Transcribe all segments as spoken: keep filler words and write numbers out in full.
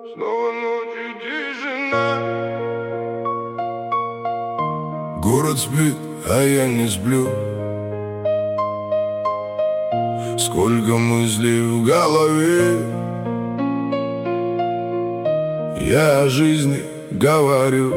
Снова ночью тишина. Город спит, а я не сплю. Сколько мыслей в голове. Я о жизни говорю.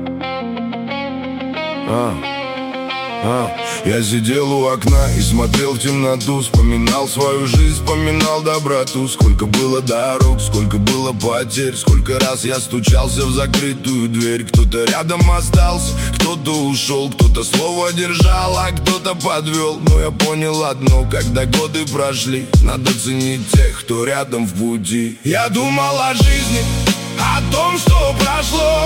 а, а. Я сидел у окна и смотрел в темноту, вспоминал свою жизнь, вспоминал доброту. Сколько было дорог, сколько было потерь, сколько раз я стучался в закрытую дверь. Кто-то рядом остался, кто-то ушел, кто-то слово держал, а кто-то подвел. Но я понял одно, когда годы прошли, надо ценить тех, кто рядом в пути. Я думал о жизни, о том, что прошло,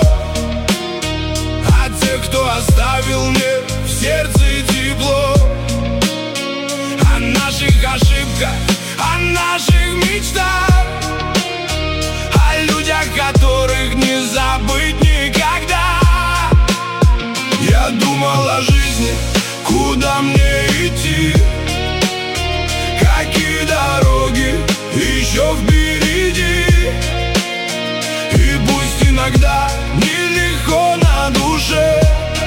о тех, кто оставил мне в сердце тепло, о наших ошибках, о наших мечтах, о людях, которых не забыть никогда. Я думал о жизни, куда мне идти, какие дороги еще впереди. И пусть иногда нелегко на душе,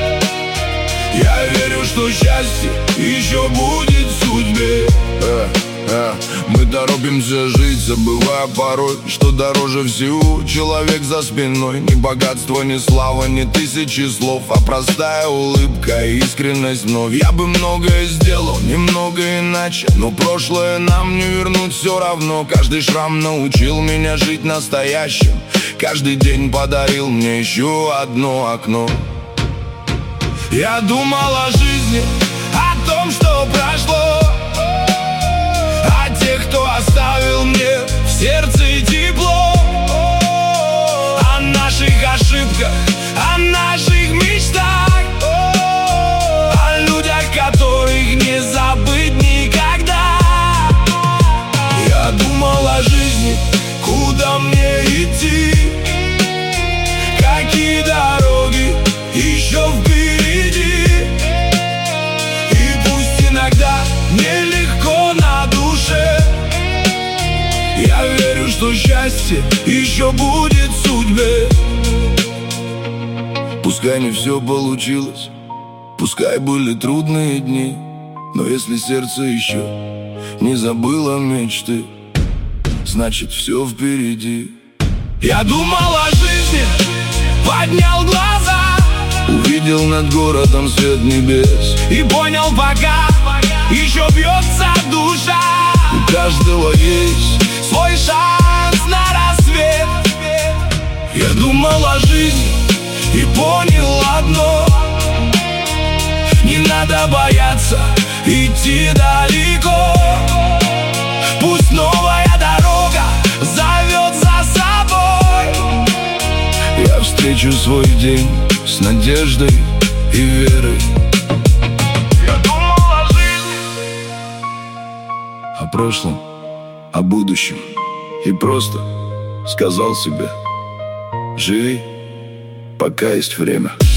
я верю, что счастье еще будет в судьбе. э, э, Мы торопимся жить, забывая порой, что дороже всего человек за спиной. Ни богатство, ни слава, ни тысячи слов, а простая улыбка и искренность вновь. Я бы многое сделал, немного иначе, но прошлое нам не вернуть все равно. Каждый шрам научил меня жить настоящим, каждый день подарил мне еще одно окно. Я думал о жизни, о том, что прошло, о тех, кто оставил мне в сердце тепло, о наших ошибках, о наших мечтах, о людях, которых не забыть никогда. Я думал о жизни, куда мне идти, какие дороги еще впереди. И пусть иногда нелегко на душе, я верю, что счастье еще будет в судьбе. Пускай не все получилось, пускай были трудные дни, но если сердце еще не забыло мечты, значит все впереди. Я думал о жизни, поднял глаза, увидел над городом свет небес и понял, пока еще бьется душа, у каждого есть свой шанс на рассвет. Я думал о жизни и понял одно: не надо бояться идти далеко. Пусть новая дорога зовет за собой, я встречу свой день с надеждой и верой. Я думал о жизни, О прошлом, о будущем, и просто сказал себе: живи, пока есть время.